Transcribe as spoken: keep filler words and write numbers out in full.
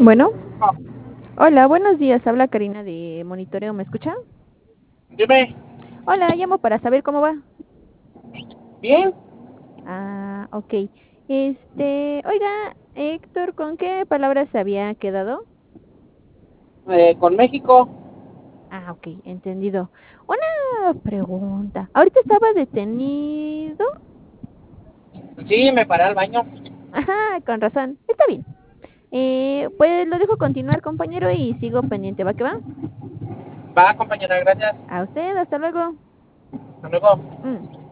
Bueno, Ah, hola, buenos días. Habla Karina de Monitoreo. ¿Me escucha? dime, Hola, llamo para saber cómo va. bien, Ah, ok. Este, oiga, Héctor, ¿con qué palabras se había quedado? eh, con México. Ah, ok, entendido. Una pregunta. ¿Ahorita estaba detenido? Sí, me paré al baño. Ajá, con razón. Está bien. Eh, pues lo dejo continuar, compañero, y sigo pendiente. ¿Va que va? Va, compañera, gracias. A usted, hasta luego. Hasta luego. Mm.